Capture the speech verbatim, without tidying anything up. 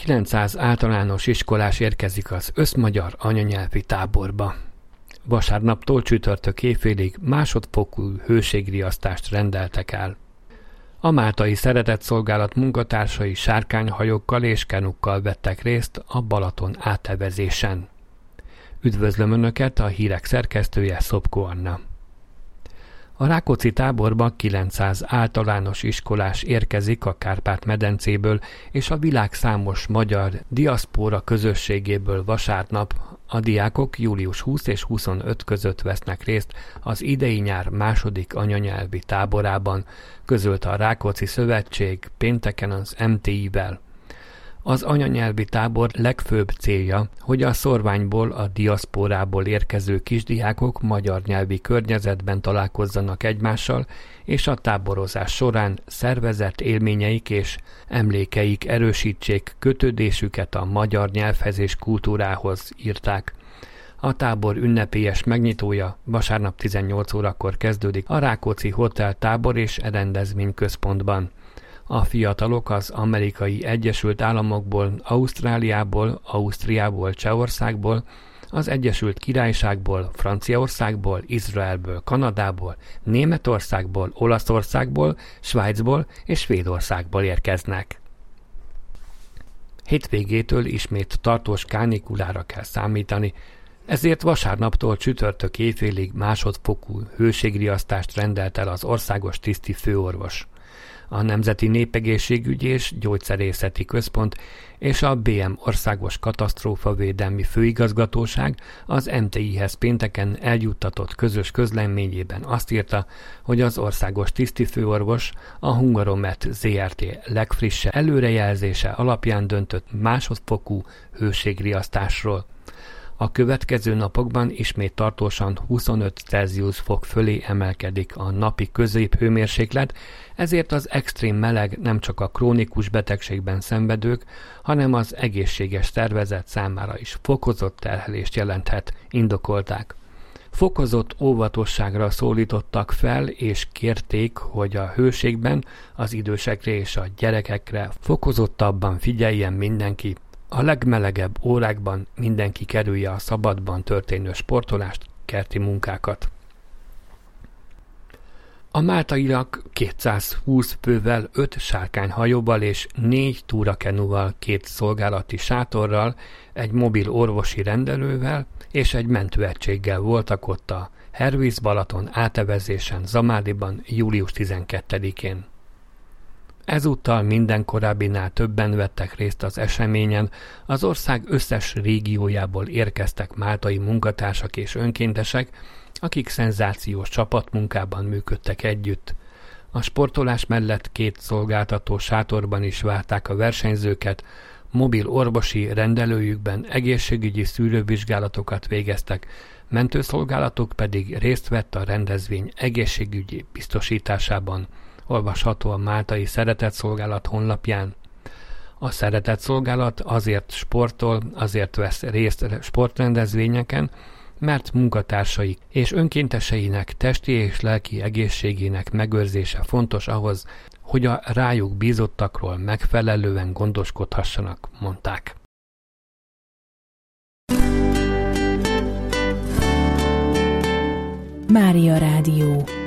kilencszáz általános iskolás érkezik az összmagyar anyanyelvi táborba. Vasárnaptól csütörtök éjfélig másodfokú hőségriasztást rendeltek el. A máltai szeretetszolgálat munkatársai sárkányhajókkal és kenukkal vettek részt a Balaton átevezésen. Üdvözlöm Önöket, a hírek szerkesztője Szopko Anna. A Rákóczi táborba kilencszáz általános iskolás érkezik a Kárpát-medencéből és a világ számos magyar diaszpóra közösségéből vasárnap. A diákok július huszadika és huszonötödike között vesznek részt az idei nyár második anyanyelvi táborában, közölte a Rákóczi Szövetség pénteken az em té i-vel. Az anyanyelvi tábor legfőbb célja, hogy a szorványból, a diaszpórából érkező kisdiákok magyar nyelvi környezetben találkozzanak egymással, és a táborozás során szervezett élményeik és emlékeik erősítsék kötődésüket a magyar nyelvhez és kultúrához, írták. A tábor ünnepélyes megnyitója vasárnap tizennyolc órakor kezdődik a Rákóczi Hotel tábor és rendezvényközpontban. A fiatalok az Amerikai Egyesült Államokból, Ausztráliából, Ausztriából, Csehországból, az Egyesült Királyságból, Franciaországból, Izraelből, Kanadából, Németországból, Olaszországból, Svájcból és Svédországból érkeznek. Hétvégétől ismét tartós kánikulára kell számítani, ezért vasárnaptól csütörtök éjfélig másodfokú hőségriasztást rendelt el az országos tiszti főorvos. A Nemzeti Népegészségügyi és Gyógyszerészeti Központ és a bé em Országos Katasztrófavédelmi Főigazgatóság az em té i-hez pénteken eljuttatott közös közleményében azt írta, hogy az országos tisztifőorvos a Hungaromet zé er té legfrissebb előrejelzése alapján döntött másodfokú hőségriasztásról. A következő napokban ismét tartósan huszonöt Celsius fok fölé emelkedik a napi középhőmérséklet, ezért az extrém meleg nem csak a krónikus betegségben szenvedők, hanem az egészséges szervezet számára is fokozott terhelést jelenthet, indokolták. Fokozott óvatosságra szólítottak fel, és kérték, hogy a hőségben az idősekre és a gyerekekre fokozottabban figyeljen mindenki. A legmelegebb órákban mindenki kerülje a szabadban történő sportolást, kerti munkákat. A máltaiak kétszázhúsz fővel, öt sárkányhajóval és négy túrakenuval, két szolgálati sátorral, egy mobil orvosi rendelővel és egy mentőegységgel voltak ott a Hervíz Balaton átevezésen Zamádiban július tizenkettedikén. Ezúttal minden korábbinál többen vettek részt az eseményen, az ország összes régiójából érkeztek máltai munkatársak és önkéntesek, akik szenzációs csapatmunkában működtek együtt. A sportolás mellett két szolgáltató sátorban is várták a versenyzőket, mobil orvosi rendelőjükben egészségügyi szűrővizsgálatokat végeztek, mentőszolgálatok pedig részt vett a rendezvény egészségügyi biztosításában. Olvasható a Máltai Szeretetszolgálat honlapján. A Szeretetszolgálat azért sportol, azért vesz részt sportrendezvényeken, mert munkatársaik és önkénteseinek testi és lelki egészségének megőrzése fontos ahhoz, hogy a rájuk bízottakról megfelelően gondoskodhassanak, mondták. Mária Rádió.